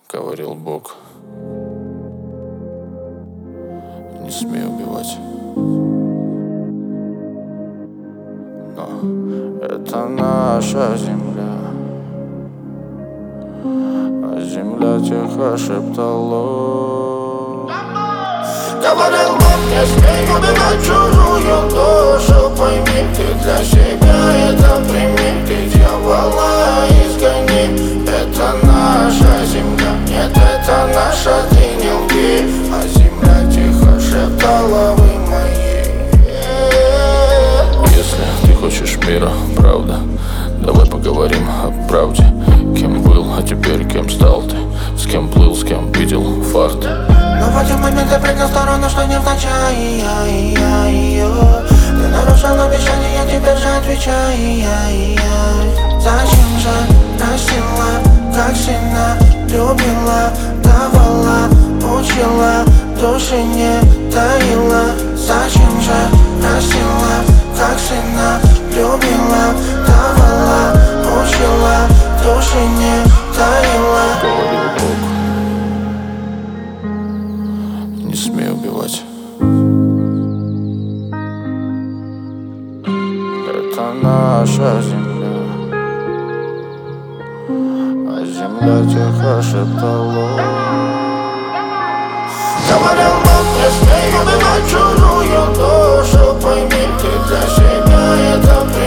говорил Бог. Не смей убивать. Но это наша земля, а земля тихо шептала. Говорил Бог, не смей убивать чужую душу. Пойми, ты для себя это прими, ты дьявола изгони. Это наша земля, нет, это наша, ты не лги. А земля тихо шептала, вы мои. Если ты хочешь мира, правда, давай поговорим о правде. Кем был, а теперь кем стал ты? С кем плыл, с кем видел фарт? Но в эти моменты принял сторону, что невзначай. Ты нарушил обещание, я теперь же отвечай. Зачем же просила, как сильно любила, давала, учила, души не таила. Зачем же просила, как сильно любила, давала, учила, души не таила. Говорил Бог. Не смей убивать. Это наша земля, а земля тихо шептала. Говорил Бог, не смей убивать чужую душу. Пойми, ты для себя это